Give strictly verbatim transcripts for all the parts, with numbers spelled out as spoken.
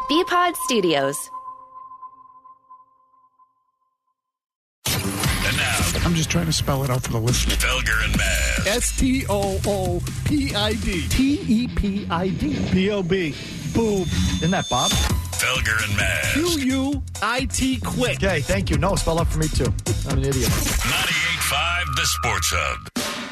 B-Pod Studios. And now, I'm just trying to spell it out for the listener. Felger and Maz. S T O O P I D. T E P I D. B O B. Boob. Isn't that Bob? Felger and Maz. Q U I T quick. Okay, thank you. No, spell out for me, too. I'm an idiot. ninety-eight point five The Sports Hub.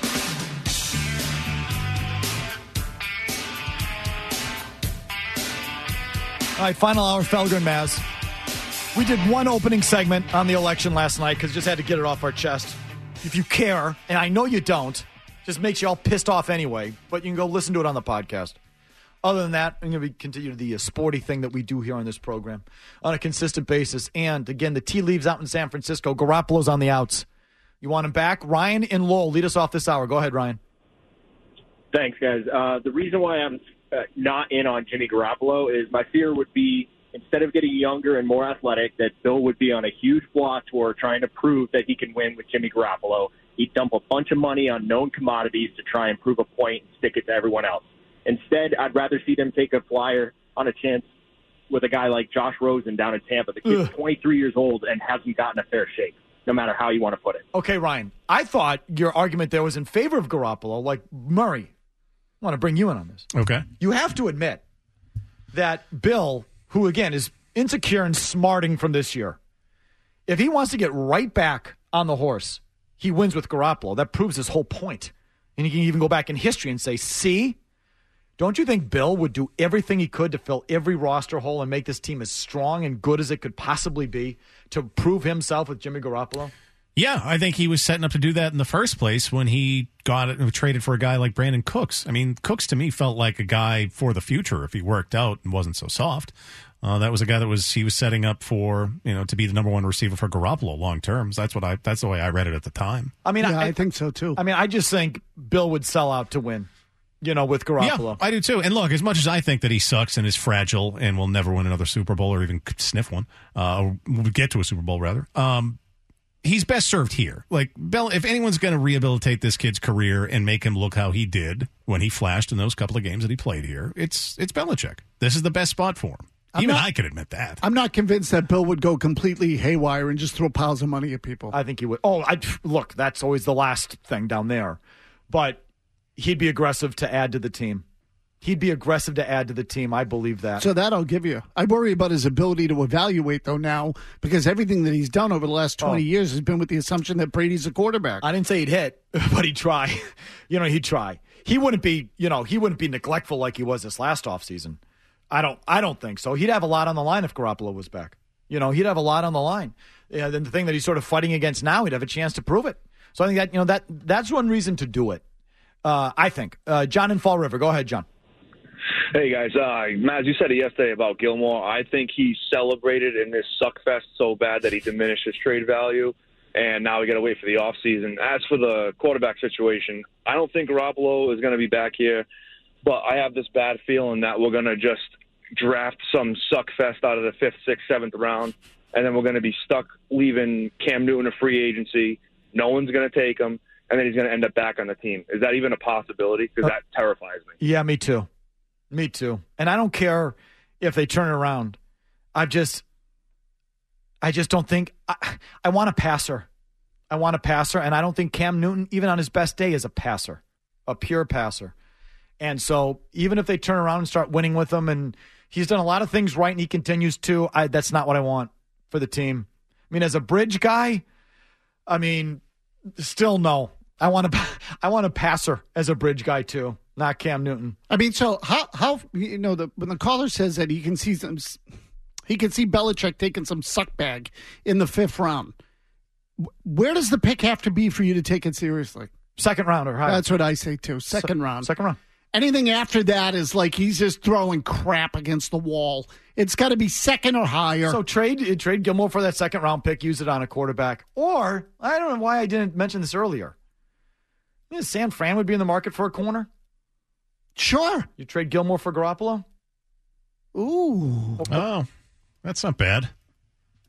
All right, final hour, Felger and Maz. We did one opening segment on the election last night because just had to get it off our chest. If you care, and I know you don't, just makes you all pissed off anyway, but you can go listen to it on the podcast. Other than that, I'm going to continue the uh, sporty thing that we do here on this program on a consistent basis. And, again, the tea leaves out in San Francisco. Garoppolo's on the outs. You want him back? Ryan and Lowell, lead us off this hour. Go ahead, Ryan. Thanks, guys. Uh, the reason why I'm uh, not in on Jimmy Garoppolo is my fear would be, instead of getting younger and more athletic, that Bill would be on a huge block tour trying to prove that he can win with Jimmy Garoppolo. He'd dump a bunch of money on known commodities to try and prove a point and stick it to everyone else. Instead, I'd rather see them take a flyer on a chance with a guy like Josh Rosen down in Tampa. The kid's Ugh. twenty-three years old and hasn't gotten a fair shake, no matter how you want to put it. Okay, Ryan, I thought your argument there was in favor of Garoppolo, like Murray. I want to bring you in on this. Okay. You have to admit that Bill, who, again, is insecure and smarting from this year, if he wants to get right back on the horse, he wins with Garoppolo. That proves his whole point. And you can even go back in history and say, see, don't you think Bill would do everything he could to fill every roster hole and make this team as strong and good as it could possibly be to prove himself with Jimmy Garoppolo? Yeah, I think he was setting up to do that in the first place when he got it, traded for a guy like Brandon Cooks. I mean, Cooks to me felt like a guy for the future if he worked out and wasn't so soft. Uh, that was a guy that was he was setting up for, you know, to be the number one receiver for Garoppolo long term. So that's what I that's the way I read it at the time. I mean, yeah, I, I think so too. I mean, I just think Bill would sell out to win. You know, with Garoppolo. Yeah, I do too. And look, as much as I think that he sucks and is fragile and will never win another Super Bowl or even sniff one, uh, or will get to a Super Bowl rather, um, he's best served here. Like, Bell, if anyone's going to rehabilitate this kid's career and make him look how he did when he flashed in those couple of games that he played here, it's it's Belichick. This is the best spot for him. I'm Even not, I could admit that. I'm not convinced that Bill would go completely haywire and just throw piles of money at people. I think he would. Oh, I, look, that's always the last thing down there. But he'd be aggressive to add to the team. He'd be aggressive to add to the team. I believe that. So that I'll give you. I worry about his ability to evaluate, though, now, because everything that he's done over the last twenty oh. years has been with the assumption that Brady's a quarterback. I didn't say he'd hit, but he'd try. You know, he'd try. He wouldn't be, you know, he wouldn't be neglectful like he was this last offseason. I don't I don't think so. He'd have a lot on the line if Garoppolo was back. You know, he'd have a lot on the line. Yeah, then the thing that he's sort of fighting against now, he'd have a chance to prove it. So I think that, you know, that that's one reason to do it. Uh, I think. Uh, John in Fall River. Go ahead, John. Hey, guys. Uh, Maz, you said it yesterday about Gilmore. I think he celebrated in this suckfest so bad that he diminished his trade value, and now we got to wait for the offseason. As for the quarterback situation, I don't think Garoppolo is going to be back here, but I have this bad feeling that we're going to just draft some suckfest out of the fifth, sixth, seventh round, and then we're going to be stuck leaving Cam Newton a free agency. No one's going to take him, and then he's going to end up back on the team. Is that even a possibility? Because that terrifies me. Yeah, me too. Me too. And I don't care if they turn it around. I just, I just don't think, I, I want a passer. I want a passer, and I don't think Cam Newton, even on his best day, is a passer, a pure passer. And so even if they turn around and start winning with him, and he's done a lot of things right and he continues to, I, that's not what I want for the team. I mean, as a bridge guy, I mean, still no. I want a, I want a passer as a bridge guy too, not Cam Newton. I mean, so how how you know the when the caller says that he can see some, he can see Belichick taking some suck bag in the fifth round. Where does the pick have to be for you to take it seriously? Second round or higher. That's what I say too. Second Se- round. Second round. Anything after that is like he's just throwing crap against the wall. It's got to be second or higher. So trade trade Gilmore for that second round pick, use it on a quarterback. Or, I don't know why I didn't mention this earlier. You know, San Fran would be in the market for a corner? Sure. You trade Gilmore for Garoppolo? Ooh. Oh, that's not bad.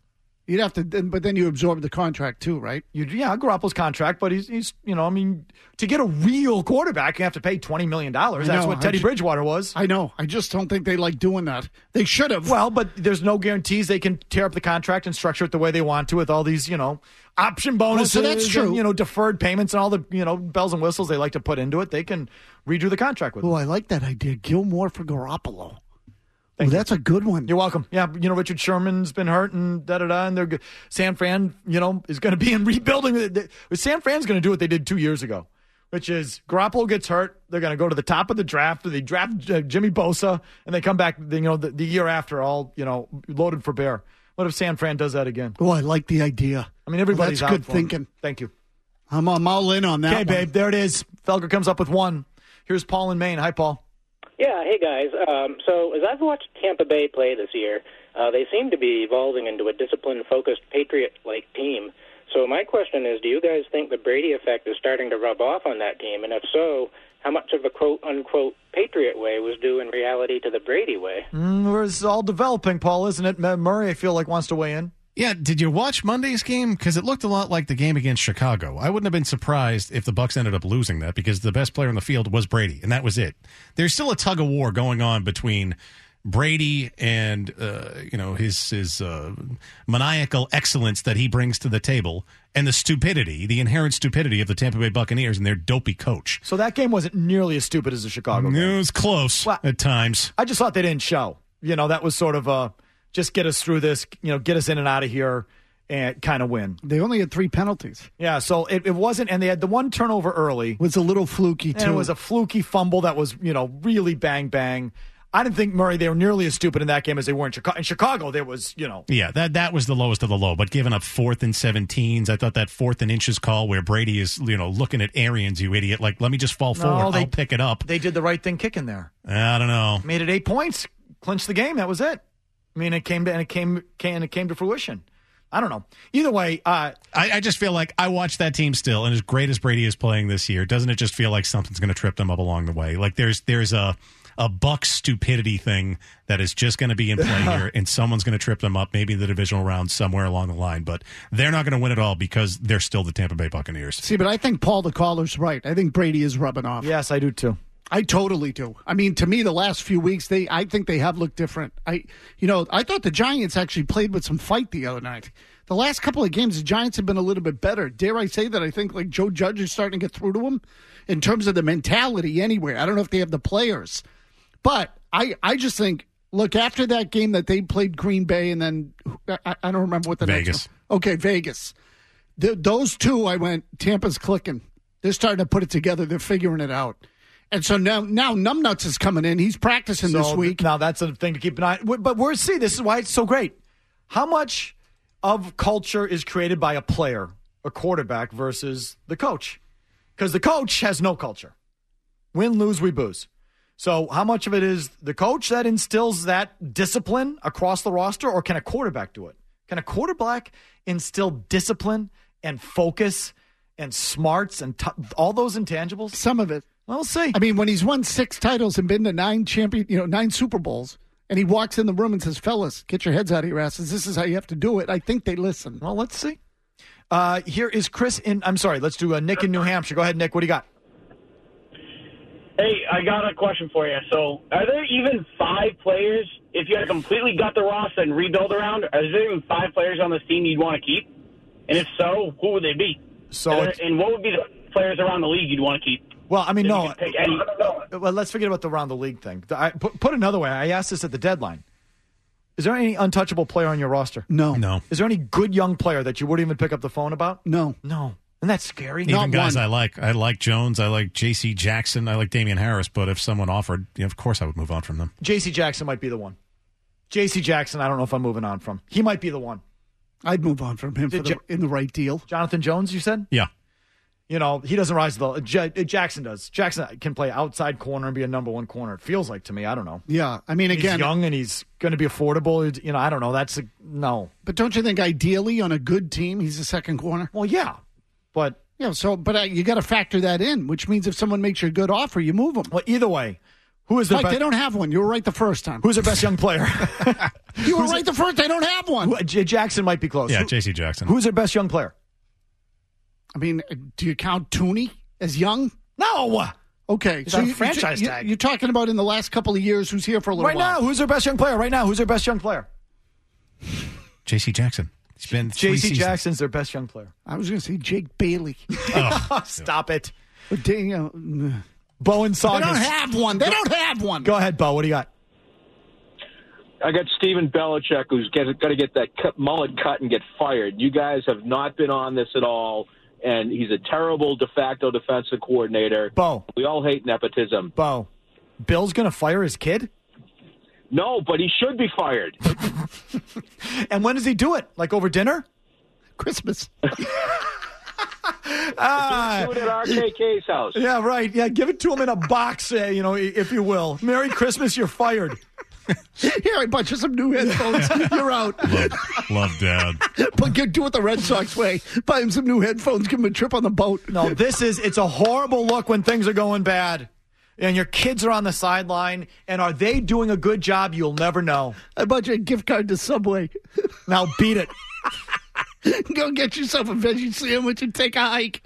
You'd have to, but then you absorb the contract too, right? You, yeah, Garoppolo's contract, but he's, he's, you know, I mean, to get a real quarterback, you have to pay twenty million dollars. That's know, what Teddy ju- Bridgewater was. I know. I just don't think they like doing that. They should have. Well, but there's no guarantees they can tear up the contract and structure it the way they want to with all these, you know, option bonuses. so that's true. And, you know, deferred payments and all the, you know, bells and whistles they like to put into it. They can redo the contract with Oh, them. I like that idea. Gilmore for Garoppolo. Oh, that's a good one. You're welcome. Yeah, you know, Richard Sherman's been hurt and da-da-da, and they're good. San Fran, you know, is going to be in rebuilding. San Fran's going to do what they did two years ago, which is Garoppolo gets hurt. They're going to go to the top of the draft. They draft uh, Jimmy Bosa, and they come back, you know, the, the year after, all, you know, loaded for bear. What if San Fran does that again? Oh, I like the idea. I mean, everybody's well, that's out good for thinking. Him. Thank you. I'm, I'm all in on that. Okay, one. babe, there it is. Felger comes up with one. Here's Paul in Maine. Hi, Paul. Yeah, hey guys. Um, so as I've watched Tampa Bay play this year, uh, they seem to be evolving into a disciplined, focused, Patriot-like team. So my question is, do you guys think the Brady effect is starting to rub off on that team? And if so, how much of the quote-unquote Patriot way was due in reality to the Brady way? Mm, it's all developing, Paul, isn't it? Murray, I feel like, wants to weigh in. Yeah, did you watch Monday's game? Because it looked a lot like the game against Chicago. I wouldn't have been surprised if the Bucs ended up losing that because the best player on the field was Brady, and that was it. There's still a tug of war going on between Brady and uh, you know his his uh, maniacal excellence that he brings to the table, and the stupidity, the inherent stupidity of the Tampa Bay Buccaneers and their dopey coach. So that game wasn't nearly as stupid as the Chicago game. It was close well, at times. I just thought they didn't show. You know, that was sort of a just get us through this, you know, get us in and out of here and kind of win. They only had three penalties. Yeah, so it, it wasn't, and they had the one turnover early. It was a little fluky, too. And it was a fluky fumble that was, you know, really bang, bang. I didn't think, Murray, they were nearly as stupid in that game as they were in Chicago. In Chicago, there was, you know. Yeah, that that was the lowest of the low. But giving up fourth and seventeens, I thought that fourth and inches call where Brady is, you know, looking at Arians, you idiot. Like, let me just fall forward. No, they, I'll pick it up. They did the right thing kicking there. I don't know. Made it eight points, clinched the game. That was it. I mean, it came to and it came, came and it came to fruition. I don't know. Either way, uh, I, I just feel like I watch that team still, and as great as Brady is playing this year, doesn't it just feel like something's going to trip them up along the way? Like there's there's a a Bucs stupidity thing that is just going to be in play here, and someone's going to trip them up, maybe in the divisional round somewhere along the line. But they're not going to win it all because they're still the Tampa Bay Buccaneers. See, but I think Paul the caller's right. I think Brady is rubbing off. Yes, I do too. I totally do. I mean, to me, the last few weeks, they I think they have looked different. I, you know, I thought the Giants actually played with some fight the other night. The last couple of games, the Giants have been a little bit better. Dare I say that I think like Joe Judge is starting to get through to them in terms of the mentality anyway. I don't know if they have the players. But I, I just think, look, after that game that they played Green Bay and then, I, I don't remember what the Vegas. next one. Okay, Vegas. The, those two, I went, Tampa's clicking. They're starting to put it together. They're figuring it out. And so now, now Numbnuts is coming in. He's practicing so this week. Now that's a thing to keep an eye on. But we're see, this is why it's so great. How much of culture is created by a player, a quarterback, versus the coach? Because the coach has no culture. Win, lose, we booze. So how much of it is the coach that instills that discipline across the roster, or can a quarterback do it? Can a quarterback instill discipline and focus and smarts and t- all those intangibles? Some of it. Well, we'll see. I mean, when he's won six titles and been to nine champion, you know, nine Super Bowls, and he walks in the room and says, "Fellas, get your heads out of your asses. This is how you have to do it." I think they listen. Well, let's see. Uh, here is Chris in. I'm sorry. Let's do uh, Nick in New Hampshire. Go ahead, Nick. What do you got? Hey, I got a question for you. So, are there even five players, if you had to completely gut the roster and rebuild around, are there even five players on this team you'd want to keep? And if so, who would they be? So, and, there, and what would be the players around the league you'd want to keep? Well, I mean, if no. you could pick any. Well, let's forget about the around the league thing. I, put, put another way, I asked this at the deadline. Is there any untouchable player on your roster? No. No. Is there any good young player that you wouldn't even pick up the phone about? No. No. Isn't that scary? Even Not guys one. I like. I like Jones. I like J C Jackson. I like Damian Harris. But if someone offered, you know, of course I would move on from them. J C Jackson might be the one. J C Jackson, I don't know if I'm moving on from. He might be the one. I'd move on from him for the, J- in the right deal. Jonathan Jones, you said? Yeah. You know, he doesn't rise to the J- Jackson does. Jackson can play outside corner and be a number one corner. It feels like to me. I don't know. Yeah. I mean, again. He's young and he's going to be affordable. You know, I don't know. That's a, no. But don't you think ideally on a good team, he's a second corner? Well, yeah. But Yeah, so, but uh, you got to factor that in, which means if someone makes you a good offer, you move them. well, either way, who is the Like, best? they don't have one. You were right the first time. Who's their best young player? You were right the first. They don't have one. Who- J- Jackson might be close. Yeah, Who- J C Jackson. Who's their best young player? I mean, do you count Tooney as young? No. Okay, He's so on you, franchise you, tag. You're talking about in the last couple of years who's here for a little Right while. now, who's their best young player? Right now, who's their best young player? J C Jackson. He's been three J C seasons. Jackson's their best young player. I was going to say Jake Bailey. Oh, Stop it. But they, you know, Bowen they Saugus. don't have one. They don't have one. Go ahead, Bo. What do you got? I got Steven Belichick, who's got to get that cut, mullet cut and get fired. You guys have not been on this at all, and he's a terrible de facto defensive coordinator. Bo. We all hate nepotism. Bo. Bill's going to fire his kid? No, but he should be fired. And when does he do it? Like over dinner? Christmas. Ah, Do it at R K K's house. yeah, right. Yeah, give it to him in a box, uh, you know, if you will. Merry Christmas, you're fired. Here, I bought you some new headphones. You're out. love, love Dad. But get, do it the Red Sox way. Buy him some new headphones. Give him a trip on the boat. No, this is, it's a horrible look when things are going bad. And your kids are on the sideline. And are they doing a good job? You'll never know. I bought you a gift card to Subway. Now beat it. Go get yourself a veggie sandwich and take a hike.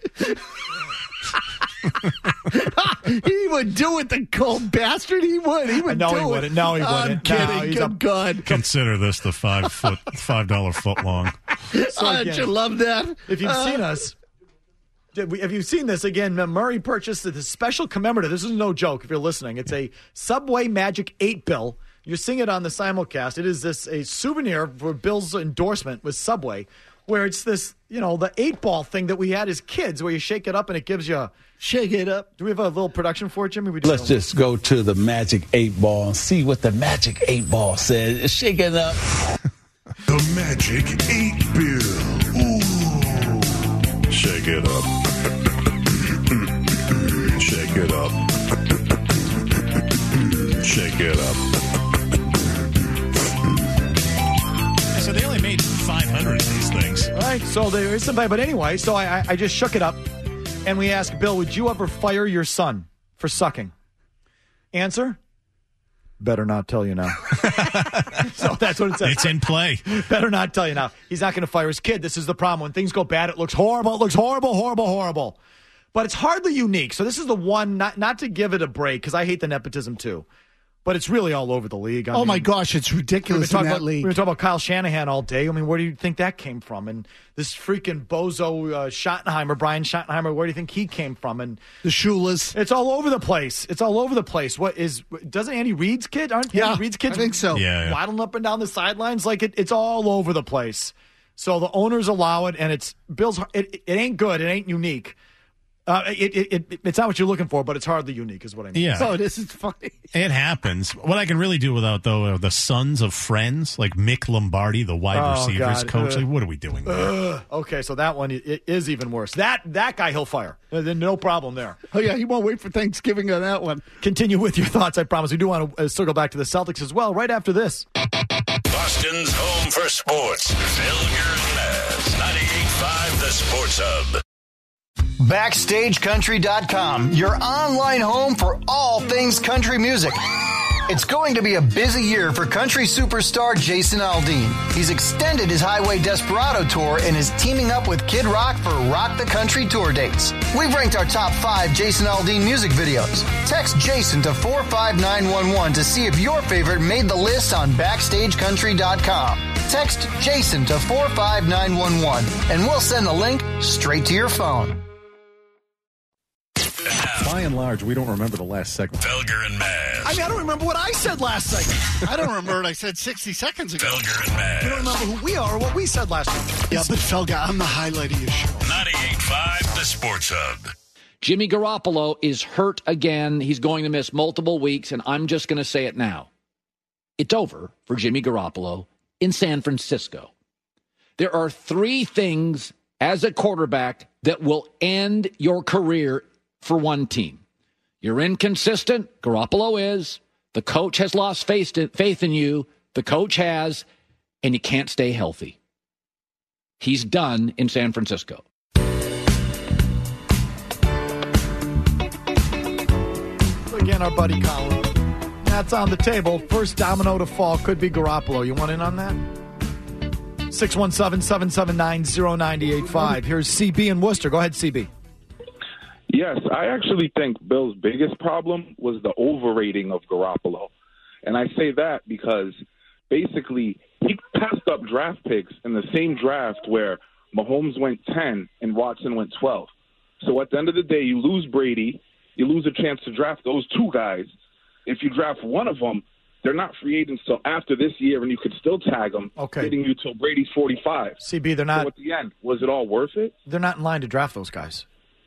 He would do it, the cold bastard. He would. He would No, do he it. wouldn't. No, he I'm wouldn't. No, kidding. he's Good a- God. Consider this the five foot, five dollar foot long. So Oh, again, don't you love that? if you've Uh, seen us, did we, have you seen this again? Murray purchased this special commemorative. This is no joke if you're listening. It's a Subway Magic eight bill. You're seeing it on the simulcast. It is this a souvenir for Bill's endorsement with Subway, where it's this, you know, the eight ball thing that we had as kids, where you shake it up and it gives you. A, Shake it up. do we have a little production for it, Jimmy? We do. Let's just go to the Magic eight Ball and see what the Magic eight Ball says. Shake it up. The Magic eight Bill. Ooh. Shake it up. Shake it up. Shake it up. So they only made five hundred of these things. All right, so there is somebody, but anyway, so I, I, I just shook it up, and we asked Bill, would you ever fire your son for sucking? Answer? Better not tell you now. So that's what it says. It's in play. Better not tell you now. He's not going to fire his kid. This is the problem. When things go bad, it looks horrible. It looks horrible, horrible, horrible. But it's hardly unique. So this is the one, not, not to give it a break, because I hate the nepotism too. But it's really all over the league. I Oh, mean, my gosh. It's We've been ridiculous in talking that about, league. we've been talking about Kyle Shanahan all day. I mean, where do you think that came from? And this freaking bozo uh, Schottenheimer, Brian Schottenheimer, where do you think he came from? And The Shulas. it's all over the place. It's all over the place. What is? Doesn't Andy Reid's kid? Aren't Yeah, Andy Reid's kids? I think so. Yeah, yeah. Waddling up and down the sidelines like it, it's all over the place. So the owners allow it, and it's Bill's. It, it ain't good. It ain't unique. Uh, it, it, it it's not what you're looking for, but it's hardly unique, is what I mean. Yeah. Oh, this is funny. It happens. What I can really do without, though, are the sons of friends, like Mick Lombardi, the wide Oh, receivers God. coach. Uh, Like, what are we doing there? Ugh. Okay, so that one i- is even worse. That that guy he'll fire. Uh, then no problem there. Oh, yeah. He won't wait for Thanksgiving on that one. Continue with your thoughts, I promise. We do want to uh, circle back to the Celtics as well right after this. Boston's home for sports. Felger and Maz. ninety-eight point five The Sports Hub. Backstage Country dot com, your online home for all things country music. It's going to be a busy year for country superstar Jason Aldean. He's extended his Highway Desperado tour and is teaming up with Kid Rock for Rock the Country tour dates. We've ranked our top five Jason Aldean music videos. Text Jason to four five nine one one to see if your favorite made the list on Backstage Country dot com. Text Jason to four five nine one one and we'll send the link straight to your phone. By and large, we don't remember the last segment. Felger and Maz. I mean, I don't remember what I said last segment. I don't remember what I said sixty seconds ago. Felger and Maz. I don't remember who we are or what we said last week. Yeah, but Felga, I'm the highlight of your show. ninety-eight point five The Sports Hub. Jimmy Garoppolo is hurt again. He's going to miss multiple weeks, and I'm just going to say it now. It's over for Jimmy Garoppolo in San Francisco. There are three things as a quarterback that will end your career for one team. You're inconsistent. Garoppolo is. The coach has lost faith in you. The coach has. And you can't stay healthy. He's done in San Francisco. Again, our buddy Colin. Now, that's on the table. First domino to fall could be Garoppolo. You want in on that? six one seven, seven seven nine, zero nine eight five. Here's C B in Worcester. Go ahead, C B. Yes, I actually think Bill's biggest problem was the overrating of Garoppolo. And I say that because basically he passed up draft picks in the same draft where Mahomes went ten and Watson went twelve. So at the end of the day, you lose Brady, you lose a chance to draft those two guys. If you draft one of them, they're not free agents till after this year, and you could still tag them, okay, getting you till Brady's forty-five. C B, they're not. So at the end, was it all worth it? They're not in line to draft those guys.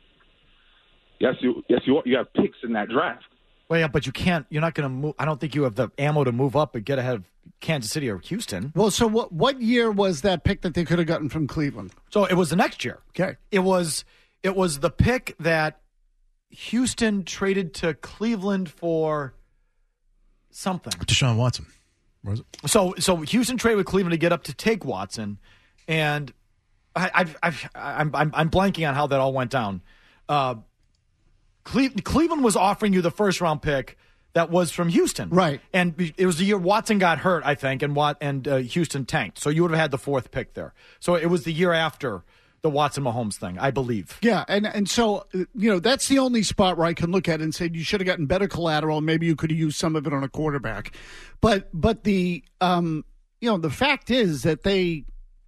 Yes, you. Yes, you. You have picks in that draft. Well, yeah, but you can't. You're not going to move. I don't think you have the ammo to move up and get ahead of Kansas City or Houston. Well, so what? What year was that pick that they could have gotten from Cleveland? So it was the next year. Okay, it was. It was the pick that Houston traded to Cleveland for something. Deshaun Watson. Was it? So, so Houston traded with Cleveland to get up to take Watson, and I, I've, I've, I'm, I'm, I'm blanking on how that all went down. Uh, Cle- Cleveland was offering you the first round pick that was from Houston, right? And it was the year Watson got hurt, I think, and Wat- and uh, Houston tanked. So you would have had the fourth pick there. So it was the year after the Watson Mahomes thing, I believe. Yeah, and and so you know that's the only spot where I can look at it and say you should have gotten better collateral. Maybe you could have used some of it on a quarterback, but but the um you know the fact is that they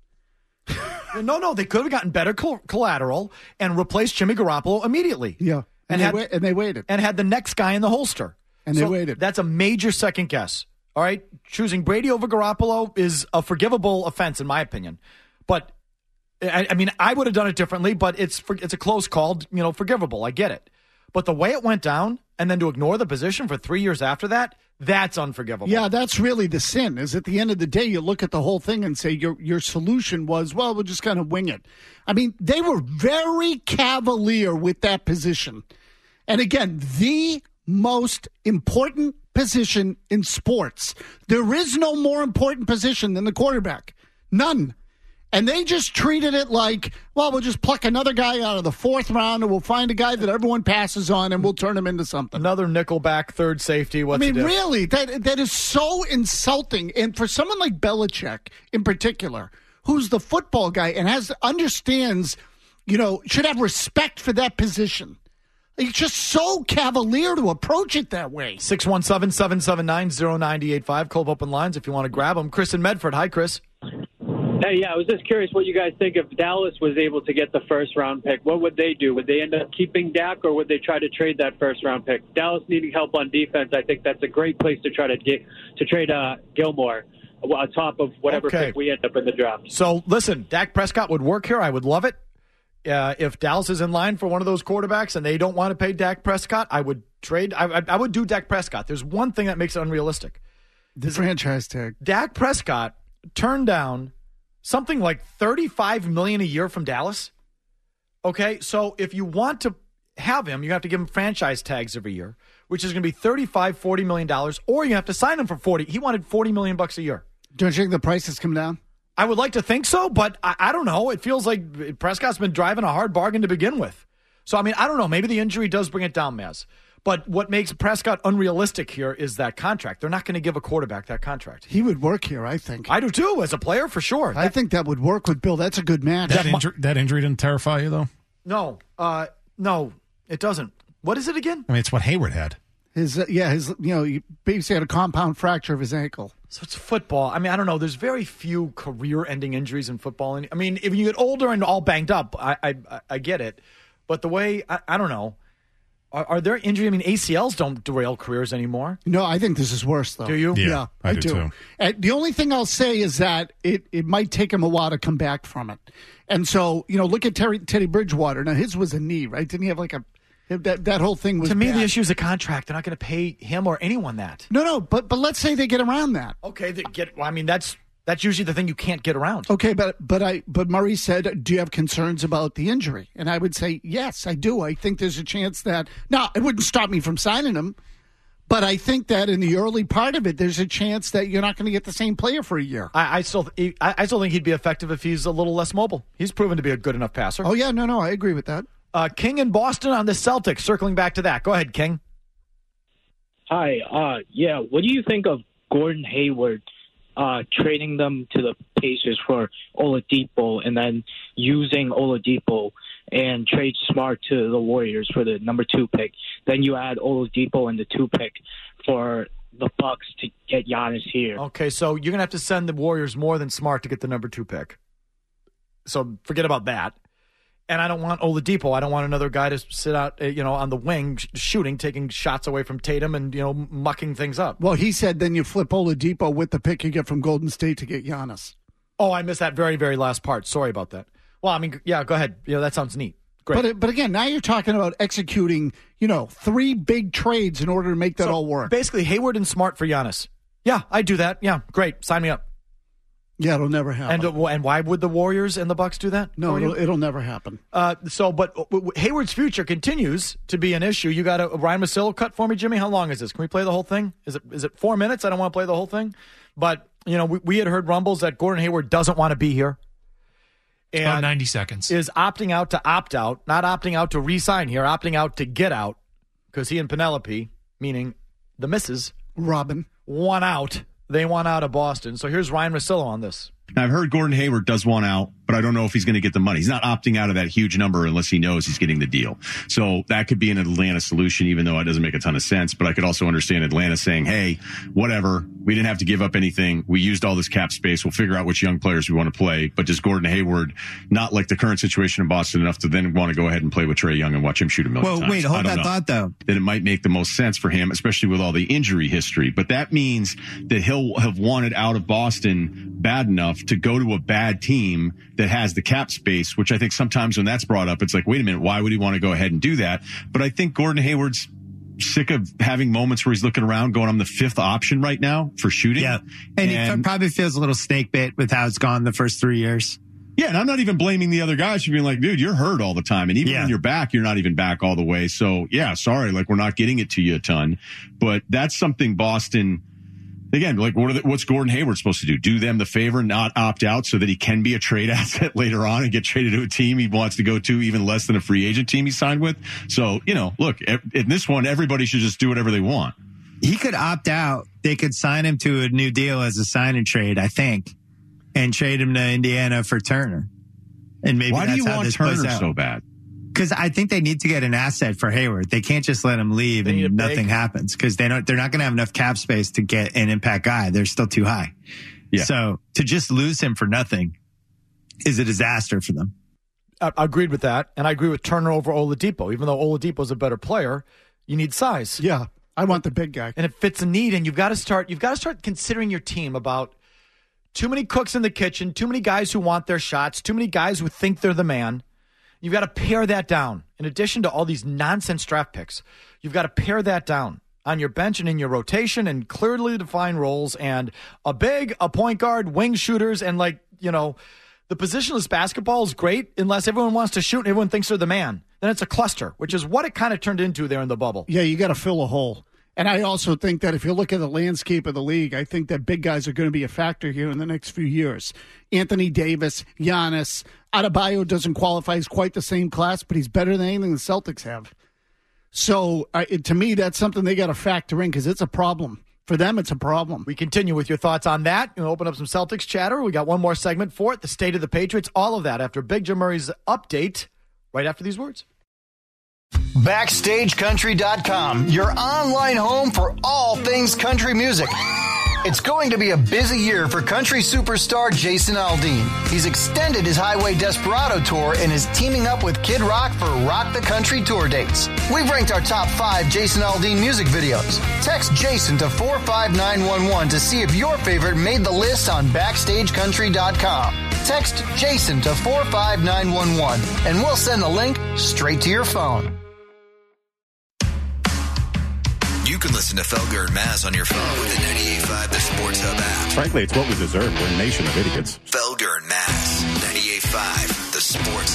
no no they could have gotten better col- collateral and replaced Jimmy Garoppolo immediately. Yeah, and, and they had, wa- and they waited and had the next guy in the holster, and so they waited. That's a major second guess. All right, choosing Brady over Garoppolo is a forgivable offense in my opinion, but. I, I mean, I would have done it differently, but it's for, it's a close call, you know, forgivable. I get it. But the way it went down and then to ignore the position for three years after that, that's unforgivable. Yeah, that's really the sin, is at the end of the day, you look at the whole thing and say your your solution was, well, we'll just kind of wing it. I mean, they were very cavalier with that position. And again, the most important position in sports. There is no more important position than the quarterback. None. And they just treated it like, well, we'll just pluck another guy out of the fourth round and we'll find a guy that everyone passes on and we'll turn him into something. Another nickelback, third safety. What's I mean, really, that that is so insulting. And for someone like Belichick in particular, who's the football guy and has understands, you know, should have respect for that position. It's just so cavalier to approach it that way. six one seven, seven seven nine, zero nine eight five. Cold open lines if you want to grab them. Chris in Medford. Hi, Chris. Hey, yeah, I was just curious what you guys think if Dallas was able to get the first-round pick. What would they do? Would they end up keeping Dak, or would they try to trade that first-round pick? Dallas needing help on defense, I think that's a great place to try to get to trade uh, Gilmore on top of whatever okay. pick we end up in the draft. So, listen, Dak Prescott would work here. I would love it. Uh, if Dallas is in line for one of those quarterbacks and they don't want to pay Dak Prescott, I would trade. I, I, I would do Dak Prescott. There's one thing that makes it unrealistic. The franchise tag. Dak Prescott turned down something like thirty-five million dollars a year from Dallas. Okay, so if you want to have him, you have to give him franchise tags every year, which is going to be thirty-five, forty million dollars, or you have to sign him for forty. He wanted forty million bucks a year. Don't you think the price has come down? I would like to think so, but I, I don't know. It feels like Prescott's been driving a hard bargain to begin with. So, I mean, I don't know. Maybe the injury does bring it down, Maz. But what makes Prescott unrealistic here is that contract. They're not going to give a quarterback that contract. He would work here, I think. I do too, as a player, for sure. I that, think that would work with Bill. That's a good match. That, injury, that injury didn't terrify you, though? No. Uh, no, it doesn't. What is it again? I mean, it's what Hayward had. His uh, Yeah, his you know, he basically had a compound fracture of his ankle. So it's football. I mean, I don't know. There's very few career-ending injuries in football. I mean, if you get older and all banged up, I I, I get it. But the way, I, I don't know. Are, are there injuries? I mean, A C Ls don't derail careers anymore. No, I think this is worse, though. Do you? Yeah, yeah I, I do, do. too. And the only thing I'll say is that it, it might take him a while to come back from it. And so, you know, look at Terry, Teddy Bridgewater. Now, his was a knee, right? Didn't he have like a that that whole thing was to me bad. The issue is a contract. They're not going to pay him or anyone that. No, no, but but let's say they get around that. Okay, they get. Well, I mean, that's that's usually the thing you can't get around. Okay, but but I but Murray said, do you have concerns about the injury? And I would say yes, I do. I think there's a chance that now it wouldn't stop me from signing him, but I think that in the early part of it, there's a chance that you're not going to get the same player for a year. I, I still I, I still think he'd be effective if he's a little less mobile. He's proven to be a good enough passer. Oh yeah, no, no, I agree with that. Uh, King in Boston on the Celtics. Circling back to that. Go ahead, King. Hi. Uh, yeah, what do you think of Gordon Hayward uh, trading them to the Pacers for Oladipo and then using Oladipo and trade Smart to the Warriors for the number two pick? Then you add Oladipo and the two pick for the Bucks to get Giannis here. Okay, so you're going to have to send the Warriors more than Smart to get the number two pick. So forget about that. And I don't want Oladipo. I don't want another guy to sit out, you know, on the wing sh- shooting, taking shots away from Tatum and, you know, mucking things up. Well, he said then you flip Oladipo with the pick you get from Golden State to get Giannis. Oh, I missed that very, very last part. Sorry about that. Well, I mean, yeah, go ahead. You know, that sounds neat. Great. But but again, now you're talking about executing, you know, three big trades in order to make that so all work. Basically, Hayward and Smart for Giannis. Yeah, I do that. Yeah, great. Sign me up. Yeah, it'll never happen. And uh, and why would the Warriors and the Bucks do that? No, it'll, it'll never happen. Uh, so, but uh, Hayward's future continues to be an issue. You got a Ryan Russillo cut for me, Jimmy. How long is this? Can we play the whole thing? Is it is it four minutes? I don't want to play the whole thing. But you know, we, we had heard rumbles that Gordon Hayward doesn't want to be here. And about ninety seconds. Is opting out to opt out, not opting out to re-sign here, opting out to get out because he and Penelope, meaning the missus, Robin, want out. They want out of Boston. So here's Ryan Russillo on this. Now, I've heard Gordon Hayward does want out, but I don't know if he's going to get the money. He's not opting out of that huge number unless he knows he's getting the deal. So that could be an Atlanta solution, even though it doesn't make a ton of sense. But I could also understand Atlanta saying, hey, whatever, we didn't have to give up anything. We used all this cap space. We'll figure out which young players we want to play. But does Gordon Hayward not like the current situation in Boston enough to then want to go ahead and play with Trae Young and watch him shoot a million well, times? Well, wait, hold that know. thought, though. Then it might make the most sense for him, especially with all the injury history. But that means that he'll have wanted out of Boston bad enough to go to a bad team that has the cap space, which I think sometimes when that's brought up, it's like, wait a minute, why would he want to go ahead and do that? But I think Gordon Hayward's sick of having moments where he's looking around going, I'm the fifth option right now for shooting. Yeah. And, and he probably feels a little snake bit with how it's gone the first three years. Yeah, and I'm not even blaming the other guys for being like, dude, you're hurt all the time. And even yeah. when you're back, you're not even back all the way. So, yeah, sorry, like we're not getting it to you a ton. But that's something Boston, again, like what are the, what's Gordon Hayward supposed to do? Do them the favor, not opt out so that he can be a trade asset later on and get traded to a team he wants to go to, even less than a free agent team he signed with? So, you know, look, in this one, everybody should just do whatever they want. He could opt out. They could sign him to a new deal as a sign and trade, I think, and trade him to Indiana for Turner. And maybe why that's do you how want this Turner out. so bad? Because I think they need to get an asset for Hayward. They can't just let him leave they and nothing happens because they don't. They're not going to have enough cap space to get an impact guy. They're still too high. Yeah. So to just lose him for nothing is a disaster for them. I, I agreed with that, and I agree with Turner over Oladipo. Even though Oladipo's a better player, you need size. Yeah, I want the big guy, and it fits a need. And you've got to start. You've got to start considering your team about too many cooks in the kitchen, too many guys who want their shots, too many guys who think they're the man. You've got to pare that down. In addition to all these nonsense draft picks, you've got to pare that down on your bench and in your rotation and clearly define roles and a big, a point guard, wing shooters, and like, you know, the positionless basketball is great unless everyone wants to shoot and everyone thinks they're the man. Then it's a cluster, which is what it kind of turned into there in the bubble. Yeah, you got to fill a hole. And I also think that if you look at the landscape of the league, I think that big guys are going to be a factor here in the next few years. Anthony Davis, Giannis, Adebayo doesn't qualify as quite the same class, but he's better than anything the Celtics have. So uh, it, to me, that's something they got to factor in because it's a problem. For them, it's a problem. We continue with your thoughts on that. We'll open up some Celtics chatter. We got one more segment for it, the state of the Patriots, all of that after Big Jim Murray's update right after these words. Backstage Country dot com, your online home for all things country music. It's going to be a busy year for country superstar Jason Aldean. He's extended his Highway Desperado tour and is teaming up with Kid Rock for Rock the Country tour dates. We've ranked our top five Jason Aldean music videos. Text Jason to four five nine one one to see if your favorite made the list on Backstage Country dot com. Text Jason to four five nine one one and we'll send the link straight to your phone. You can listen to Felger and Maz on your phone with the ninety-eight point five The Sports Hub app. Frankly, it's what we deserve. We're a nation of idiots. Felger and Maz, ninety-eight point five The Sports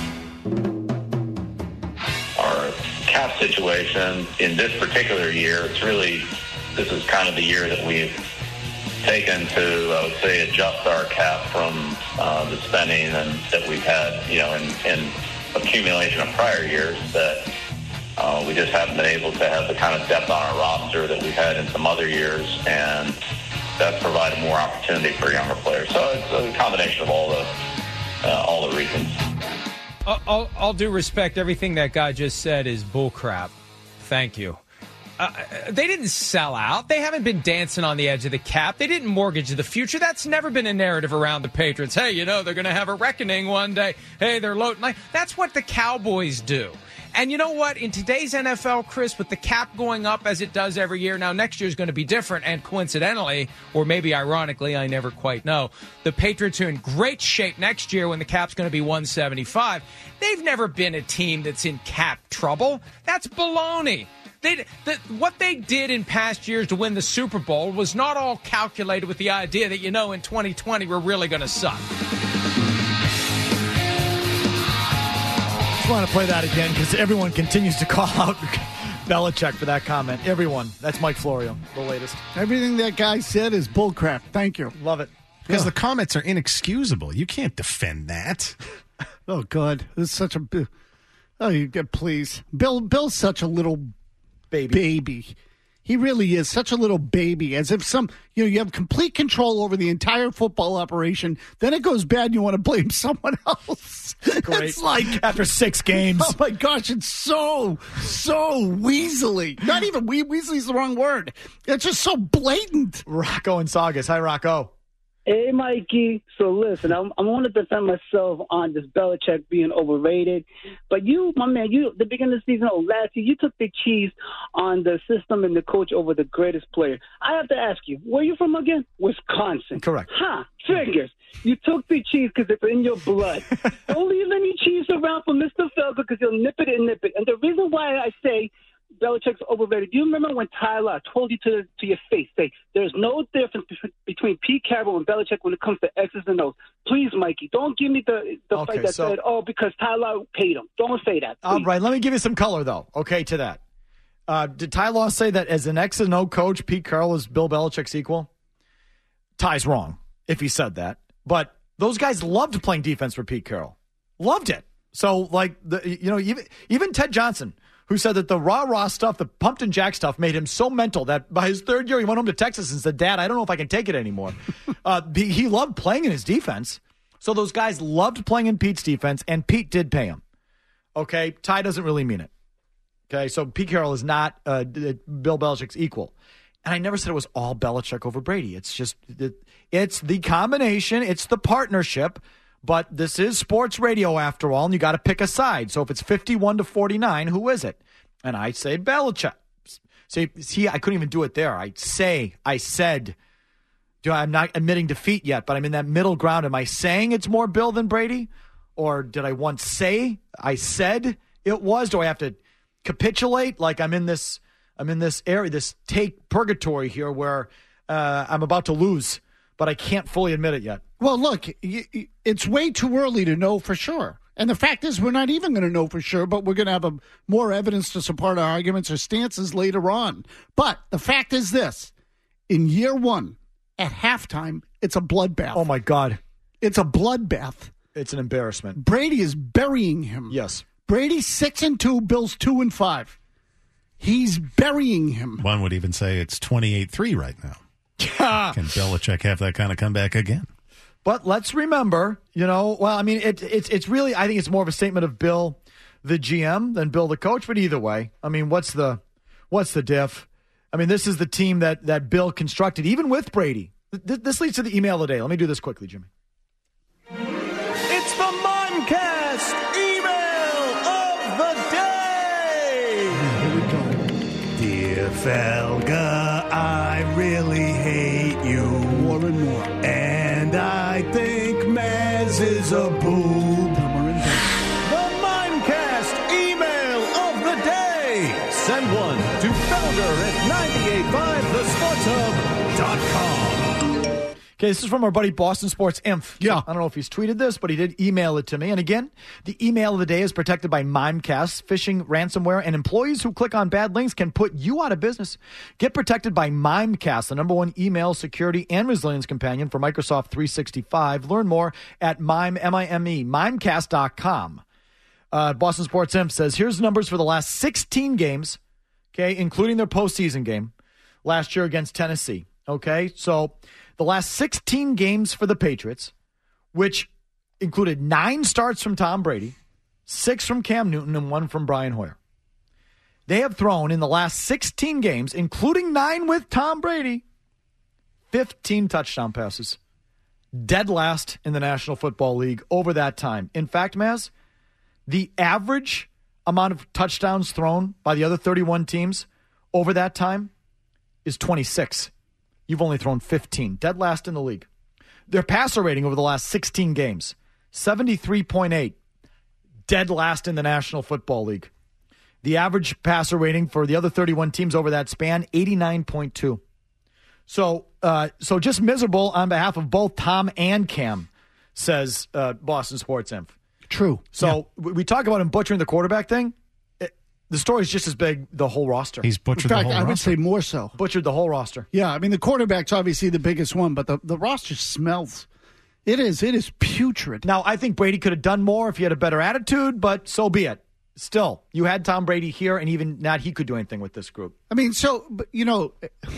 Hub. Our cap situation in this particular year, it's really, this is kind of the year that we've taken to, I would say, adjust our cap from uh, the spending and that we've had, you know, in, in accumulation of prior years that Uh, we just haven't been able to have the kind of depth on our roster that we've had in some other years, and that's provided more opportunity for younger players. So it's a combination of all the uh, all the reasons. All, all due respect, everything that guy just said is bullcrap. Thank you. Uh, they didn't sell out. They haven't been dancing on the edge of the cap. They didn't mortgage the future. That's never been a narrative around the Patriots. Hey, you know, they're going to have a reckoning one day. Hey, they're loading. That's what the Cowboys do. And you know what? In today's N F L, Chris, with the cap going up as it does every year, now next year is going to be different. And coincidentally, or maybe ironically, I never quite know, the Patriots are in great shape next year when the cap's going to be one seventy-five. They've never been a team that's in cap trouble. That's baloney. They, the, what they did in past years to win the Super Bowl was not all calculated with the idea that, you know, in twenty twenty we're really going to suck. I want to play that again because everyone continues to call out Belichick for that comment. Everyone. That's Mike Florio, the latest. Everything that guy said is bullcrap. Thank you. Love it. Because the comments are inexcusable. You can't defend that. Oh, God. This is such a... Oh, you please. Bill. Bill's such a little baby. baby. He really is such a little baby, as if some, you know, you have complete control over the entire football operation. Then it goes bad and you want to blame someone else. Great. It's like, after six games. Oh, my gosh, it's so, so weaselly. Not even, we weaselly's the wrong word. It's just so blatant. Rocco and Saugus. Hi, Rocco. Hey, Mikey. So, listen, I'm, I want to defend myself on this Belichick being overrated. But you, my man, you, the beginning of the season, oh, last year, you took the cheese on the system and the coach over the greatest player. I have to ask you, where are you from again? Wisconsin. Correct. Huh, figures. You took the cheese because it's in your blood. Don't leave any cheese around for Mister Felger because he'll nip it and nip it. And the reason why I say Belichick's overrated. Do you remember when Tyler told you to to your face, say, there's no difference between Pete Carroll and Belichick when it comes to X's and O's? Please, Mikey, don't give me the, the Okay, fight that so- said, oh, because Tyler paid him. Don't say that. All please. right, let me give you some color, though, okay, to that. Uh, did Ty Law say that as an X and O coach, Pete Carroll is Bill Belichick's equal? Ty's wrong if he said that. But those guys loved playing defense for Pete Carroll. Loved it. So, like, the you know, even even Ted Johnson, who said that the rah-rah stuff, the pumped and jack stuff, made him so mental that by his third year, he went home to Texas and said, Dad, I don't know if I can take it anymore. uh, he, he loved playing in his defense. So those guys loved playing in Pete's defense, and Pete did pay him. Okay? Ty doesn't really mean it. Okay? So Pete Carroll is not uh, Bill Belichick's equal. And I never said it was all Belichick over Brady. It's just, it, it's the combination, it's the partnership. But this is sports radio after all, and you got to pick a side. So if it's fifty-one to forty-nine, who is it? And I say Belichick. See, see, I couldn't even do it there. I say, I said, do I'm not admitting defeat yet, but I'm in that middle ground. Am I saying it's more Bill than Brady? Or did I once say I said it was? Do I have to capitulate like I'm in this I'm in this area, this take purgatory here where uh, I'm about to lose, but I can't fully admit it yet? Well, look, it's way too early to know for sure. And the fact is, we're not even going to know for sure, but we're going to have a, more evidence to support our arguments or stances later on. But the fact is this. In year one, at halftime, it's a bloodbath. Oh, my God. It's a bloodbath. It's an embarrassment. Brady is burying him. Yes. Brady's six and two, Bill's two and five. He's burying him. One would even say it's twenty-eight three right now. Can Belichick have that kind of comeback again? But let's remember, you know, well, I mean, it, it's it's really, I think it's more of a statement of Bill, the G M, than Bill, the coach. But either way, I mean, what's the what's the diff? I mean, this is the team that, that Bill constructed, even with Brady. Th- this leads to the email of the day. Let me do this quickly, Jimmy. It's the Mimecast email of the day. Here we go. Dear Felga, I really hate you. More and more. And I think Maz is a boob. The Mimecast email of the day. Send one to Felger at nine eight five the sports hub dot com. Okay, this is from our buddy Boston Sports Inf. Yeah. I don't know if he's tweeted this, but he did email it to me. And again, the email of the day is protected by Mimecast, phishing, ransomware, and employees who click on bad links can put you out of business. Get protected by Mimecast, the number one email security and resilience companion for Microsoft three sixty-five. Learn more at Mime, M I M E, Mimecast dot com. Uh, Boston Sports Info says, here's numbers for the last sixteen games, okay, including their postseason game last year against Tennessee. Okay, so the last sixteen games for the Patriots, which included nine starts from Tom Brady, six from Cam Newton, and one from Brian Hoyer. They have thrown in the last sixteen games, including nine with Tom Brady, fifteen touchdown passes. Dead last in the National Football League over that time. In fact, Maz, the average amount of touchdowns thrown by the other thirty-one teams over that time is twenty-six. You've only thrown fifteen. Dead last in the league. Their passer rating over the last sixteen games, seventy-three point eight. Dead last in the National Football League. The average passer rating for the other thirty-one teams over that span, eighty-nine point two. So, uh, so just miserable on behalf of both Tom and Cam, says uh, Boston Sports Info. True. So yeah. we talk about him butchering the quarterback thing. It, the story's just as big, the whole roster. He's butchered In fact, the whole I would roster. say more so. Butchered the whole roster. Yeah, I mean, the quarterback's obviously the biggest one, but the, the roster smells. It is. It is putrid. Now, I think Brady could have done more if he had a better attitude, but so be it. Still, you had Tom Brady here, and even not he could do anything with this group. I mean, so, but, you know,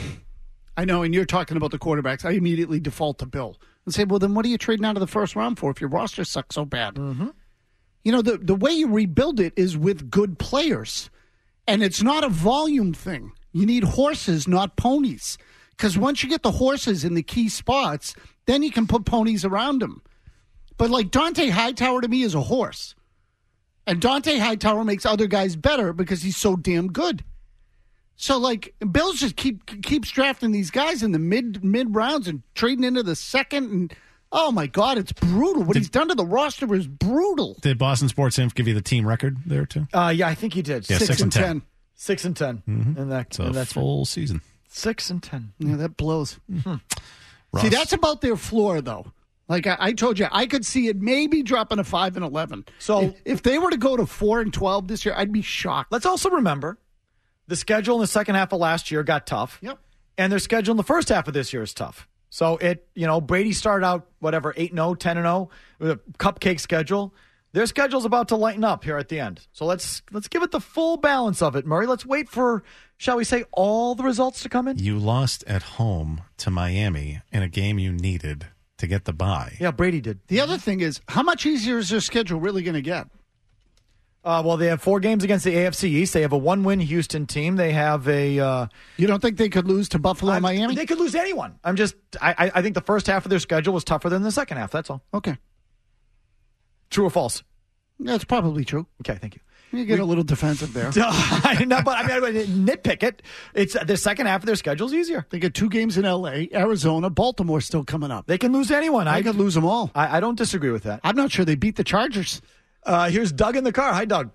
I know, and you're talking about the quarterbacks. I immediately default to Bill and say, well, then what are you trading out of the first round for if your roster sucks so bad? Mm-hmm. You know, the, the way you rebuild it is with good players, and it's not a volume thing. You need horses, not ponies, because once you get the horses in the key spots, then you can put ponies around them. But like Dante Hightower to me is a horse. And Dante Hightower makes other guys better because he's so damn good. So, like, Bills just keep keeps drafting these guys in the mid mid rounds and trading into the second. And, oh, my God, it's brutal. What did, he's done to the roster is brutal. Did Boston Sports Info give you the team record there, too? Uh, yeah, I think he did. Yeah, six, six and ten. ten. Six and ten. Mm-hmm. And that, it's a and that's full season. Six and ten. Yeah, that blows. Mm-hmm. See, that's about their floor, though. Like I, I told you, I could see it maybe dropping to five and eleven. So if, if they were to go to four and twelve this year, I'd be shocked. Let's also remember the schedule in the second half of last year got tough. Yep. And their schedule in the first half of this year is tough. So it, you know, Brady started out whatever eight and oh, ten and oh with a cupcake schedule. Their schedule's about to lighten up here at the end. So let's let's give it the full balance of it, Murray. Let's wait for, shall we say, all the results to come in. You lost at home to Miami in a game you needed to get the bye. Yeah, Brady did. The other thing is, how much easier is their schedule really going to get? Uh, well, they have four games against the A F C East. They have a one-win Houston team. They have a. Uh, you don't think they could lose to Buffalo and Miami? They could lose to anyone. I'm just. I, I think the first half of their schedule was tougher than the second half. That's all. Okay. True or false? That's probably true. Okay, thank you. You get we, a little defensive there. no, but I mean, I nitpick it. It's the second half of their schedule is easier. They get two games in L A, Arizona, Baltimore still coming up. They can lose to anyone. I, I could lose them all. I, I don't disagree with that. I'm not sure they beat the Chargers. Uh, here's Doug in the car. Hi, Doug.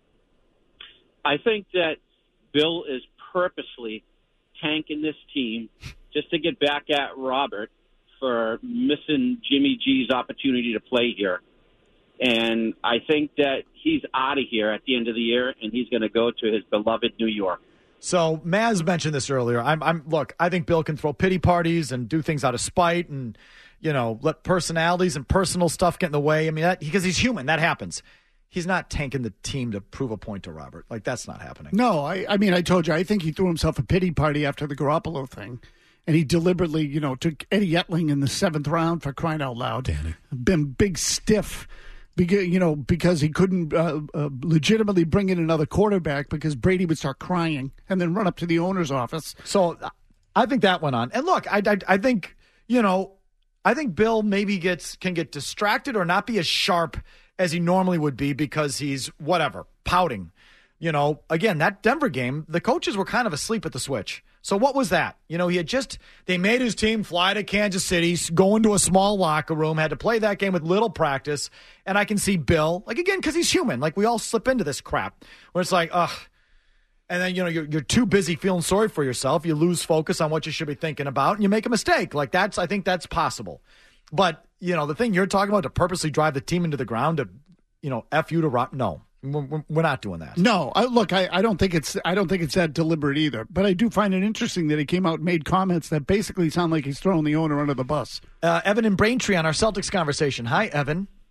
I think that Bill is purposely tanking this team just to get back at Robert for missing Jimmy G's opportunity to play here. And I think that he's out of here at the end of the year, and he's going to go to his beloved New York. So Maz mentioned this earlier. I'm, I'm look. I think Bill can throw pity parties and do things out of spite, and you know, let personalities and personal stuff get in the way. I mean, that, because he's human, that happens. He's not tanking the team to prove a point to Robert. Like that's not happening. No, I, I mean, I told you, I think he threw himself a pity party after the Garoppolo thing. And he deliberately, you know, took Eddie Etling in the seventh round for crying out loud. Danny. Been big stiff. Because, you know, because he couldn't uh, uh, legitimately bring in another quarterback because Brady would start crying and then run up to the owner's office. So I think that went on. And look, I, I, I think, you know, I think Bill maybe gets can get distracted or not be as sharp as he normally would be because he's, whatever, pouting. You know, again, that Denver game, the coaches were kind of asleep at the switch. So what was that? You know, he had just, they made his team fly to Kansas City, go into a small locker room, had to play that game with little practice. And I can see Bill, like, again, because he's human. Like, we all slip into this crap where it's like, ugh. And then, you know, you're, you're too busy feeling sorry for yourself. You lose focus on what you should be thinking about and you make a mistake. Like, that's, I think that's possible. But, you know, the thing you're talking about to purposely drive the team into the ground to, you know, F you to rock, no. We're not doing that. No, I, look, I, I don't think it's I don't think it's that deliberate either. But I do find it interesting that he came out and made comments that basically sound like he's throwing the owner under the bus. Uh, Evan and Braintree on our Celtics conversation. Hi, Evan.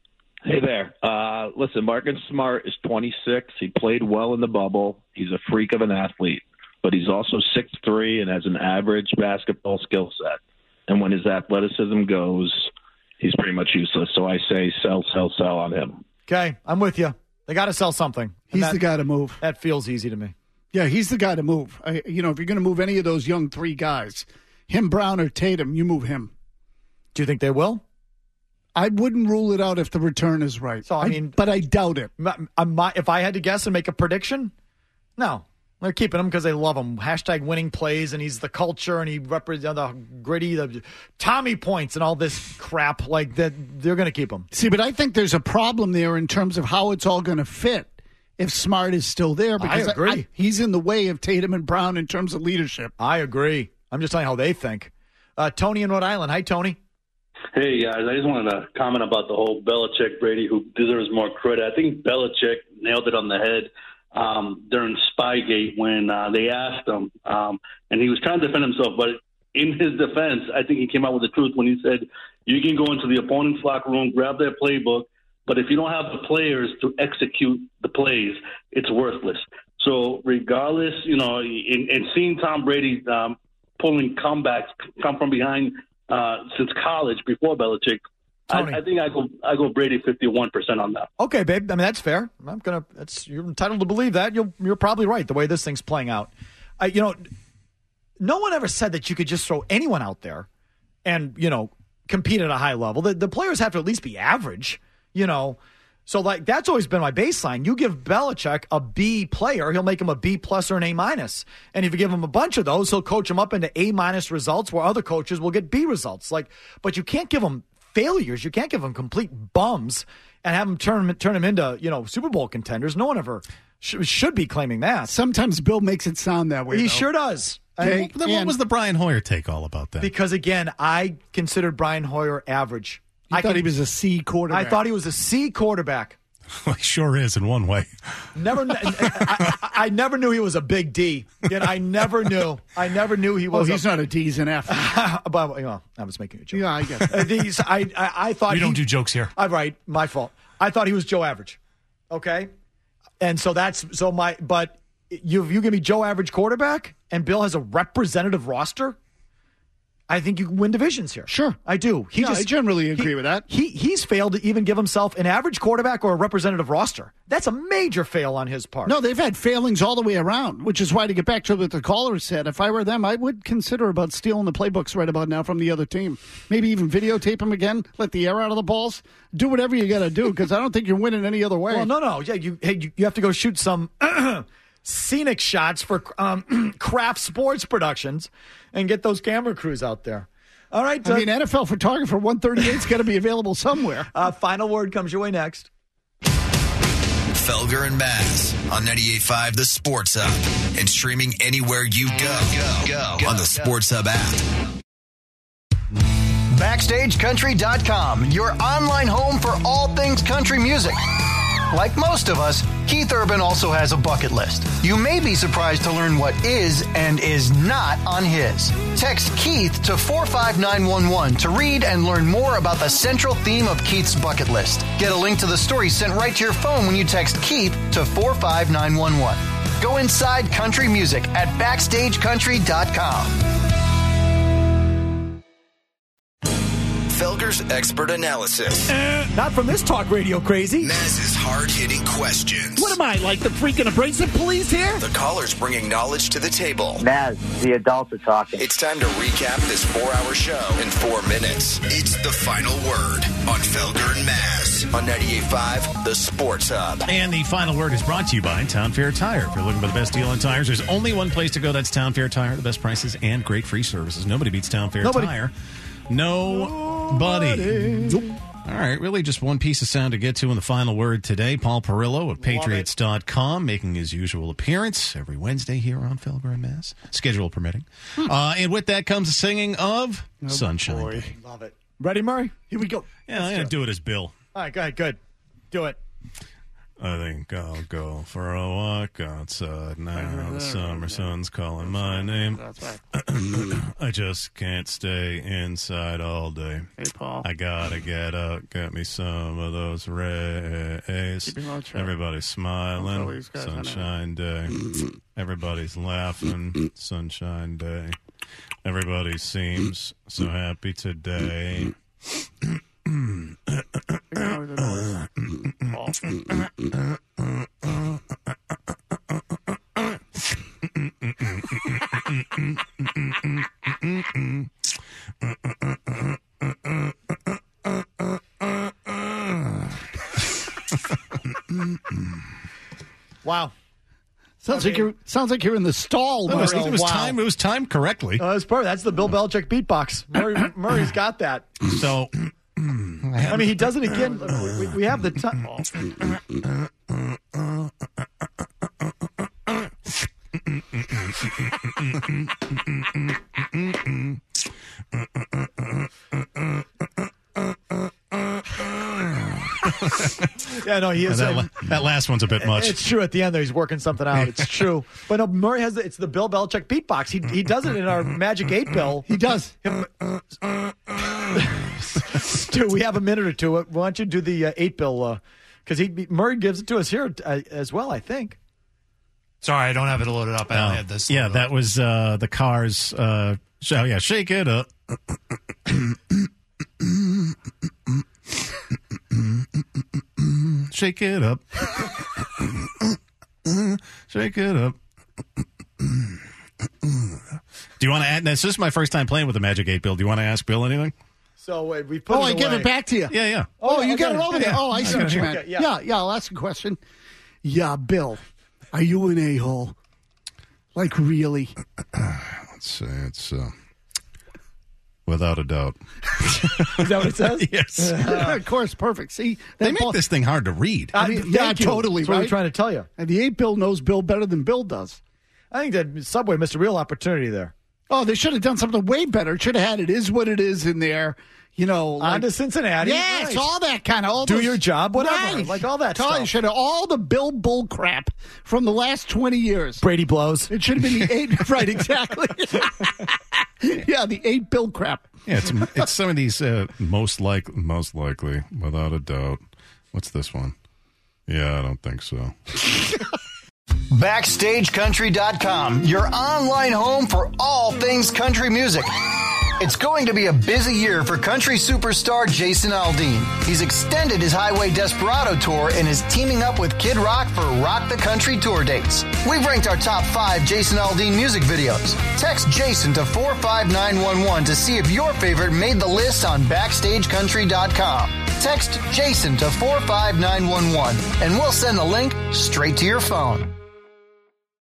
Hey there. Uh, listen, Marcus Smart is twenty-six. He played well in the bubble. He's a freak of an athlete, but he's also six three and has an average basketball skill set. And when his athleticism goes, he's pretty much useless. So I say sell, sell, sell on him. Okay, I'm with you. They got to sell something. He's that, the guy to move. That feels easy to me. Yeah, he's the guy to move. I, you know, if you're going to move any of those young three guys, him, Brown, or Tatum, you move him. Do you think they will? I wouldn't rule it out if the return is right. So I mean, I, but I doubt it. My, my, if I had to guess and make a prediction, no. They're keeping him because they love him. Hashtag winning plays, and he's the culture, and he represents the gritty, the Tommy points, and all this crap. Like that, they're going to keep him. See, but I think there's a problem there in terms of how it's all going to fit if Smart is still there. Because I agree. I, I, he's in the way of Tatum and Brown in terms of leadership. I agree. I'm just telling you how they think. Uh, Tony in Rhode Island. Hi, Tony. Hey, guys. I just wanted to comment about the whole Belichick-Brady, who deserves more credit. I think Belichick nailed it on the head um, during Spygate when uh, they asked him, um, and he was trying to defend himself. But in his defense, I think he came out with the truth when he said, you can go into the opponent's locker room, grab their playbook, but if you don't have the players to execute the plays, it's worthless. So regardless, you know, in, in seeing Tom Brady um, pulling comebacks, come from behind uh, since college before Belichick, I, I think I go I go Brady fifty-one percent on that. Okay, babe. I mean, that's fair. I'm gonna. That's you're entitled to believe that. You're you're probably right. The way this thing's playing out, uh, you know, no one ever said that you could just throw anyone out there and you know compete at a high level. The the players have to at least be average. You know, so like that's always been my baseline. You give Belichick a B player, he'll make him a B plus or an A minus. And if you give him a bunch of those, he'll coach him up into A minus results, where other coaches will get B results. Like, but you can't give him failures. You can't give them complete bums and have them turn turn them into you know Super Bowl contenders. No one ever sh- should be claiming that. Sometimes Bill makes it sound that way. He though. sure does. Okay. Then what was the Brian Hoyer take all about that? Because again, I considered Brian Hoyer average. You I thought can, he was a C quarterback. I thought he was a C quarterback. Well, he sure is in one way. Never, I, I, I never knew he was a big D. Yet I never knew. I never knew he was. Oh, he's a, not a D. He's an F. but, you know, I was making a joke. Yeah, I get it. Uh, these, I, I, I thought we he, don't do jokes here. I'm right. My fault. I thought he was Joe Average. Okay, and so that's so my. But you, you give me Joe Average quarterback, and Bill has a representative roster. I think you can win divisions here. Sure. I do. He yeah, just, I generally agree he, with that. He He's failed to even give himself an average quarterback or a representative roster. That's a major fail on his part. No, they've had failings all the way around, which is why, to get back to what the caller said, if I were them, I would consider about stealing the playbooks right about now from the other team. Maybe even videotape them again, let the air out of the balls. Do whatever you got to do, because I don't think you're winning any other way. Well, no, no. Yeah, you, hey, you, you have to go shoot some scenic shots for um, Craft Sports Productions and get those camera crews out there. All right. I uh, mean, N F L photographer one thirty-eight's got to be available somewhere. Uh, final word comes your way next. Felger and Maz on ninety-eight point five The Sports Hub and streaming anywhere you go, go, go, go on the Sports Hub app. Backstage Country dot com, your online home for all things country music. Like most of us, Keith Urban also has a bucket list. You may be surprised to learn what is and is not on his. Text Keith to four five nine one one to read and learn more about the central theme of Keith's bucket list. Get a link to the story sent right to your phone when you text Keith to four five nine one one. Go inside country music at Backstage Country dot com. Felger's expert analysis. Uh, not from this talk radio crazy. Maz's hard-hitting questions. What am I, like the freaking abrasive police here? The callers bringing knowledge to the table. Maz, the adults are talking. It's time to recap this four-hour show in four minutes. It's the final word on Felger and Maz on ninety-eight point five The Sports Hub. And the final word is brought to you by Town Fair Tire. If you're looking for the best deal on tires, there's only one place to go. That's Town Fair Tire. The best prices and great free services. Nobody beats Town Fair Nobody. Tire. Nobody. Nope. All right, really just one piece of sound to get to in the final word today. Paul Perillo of Patriots dot com making his usual appearance every Wednesday here on Felger and Mass, schedule permitting. Uh, and with that comes the singing of oh, Sunshine boy. Day. Love it. Ready, Murray? Here we go. Yeah, I'm going to do it as Bill. All right, go ahead. Good. Do it. I think I'll go for a walk outside now. The summer sun's calling my name. I just can't stay inside all day. Hey, Paul. I gotta get out, get me some of those rays. Everybody's smiling, sunshine day. Everybody's laughing, sunshine day. Everybody seems so happy today. Wow. Sounds like you're sounds like you're in the stall. It was, Murray. it was Wow. time. It was timed correctly. Uh, that's perfect. That's the Bill Belichick beatbox. Murray, Murray's got that. So, I mean, he does it again. We, we have the time. Yeah, no, he is. that, uh, la- that last one's a bit much. It's true. At the end, there, he's working something out. It's true. But no, Murray has the, it's the Bill Belichick beatbox. He he does it in our Magic Eight Bill. He does. Stu, we have a minute or two. Why don't you do the uh, Eight Bill? Because he Murray gives it to us here uh, as well. I think. Sorry, I don't have it loaded up. I Oh, don't have this. yeah, loaded that up. was uh, the Cars. Uh, sh- oh, yeah, shake it up. Shake it up. Shake it up. Do you want to add? This is my first time playing with the Magic eight Bill. Do you want to ask Bill anything? So uh, we put. Oh, it I give away. it back to you. Yeah, yeah. Oh, Oh, you I got got it it. over there. Yeah. Oh, I see what you Okay, meant. yeah. Yeah, yeah. I'll ask a question. Yeah, Bill, are you an a-hole? Like, really? Let's say it's uh, without a doubt. Is that what it says? Yes. Yeah, of course, perfect. See, They that make ball- this thing hard to read. I mean, Uh, yeah, thank you. totally. That's what right? we're trying to tell you. And the eight Bill knows Bill better than Bill does. I think that Subway missed a real opportunity there. Oh, they should have done something way better. Should have had it is what it is in there. You know, like, On to Cincinnati. yes, Right. all that kind of all Do those- your job, whatever. Right. Like all that Tell you, stuff. should have all the Bill bull crap from the last twenty years. Brady blows. It should have been the eight. Right, exactly. Yeah, the eight Bill crap. Yeah, it's it's some of these uh, most like most likely, without a doubt. What's this one? Yeah, I don't think so. Backstage Country dot com, your online home for all things country music. It's going to be a busy year for country superstar Jason Aldean. He's extended his Highway Desperado tour and is teaming up with Kid Rock for Rock the Country tour dates. We've ranked our top five Jason Aldean music videos. Text Jason to four five nine one one to see if your favorite made the list on Backstage Country dot com. Text Jason to four five nine one one and we'll send the link straight to your phone.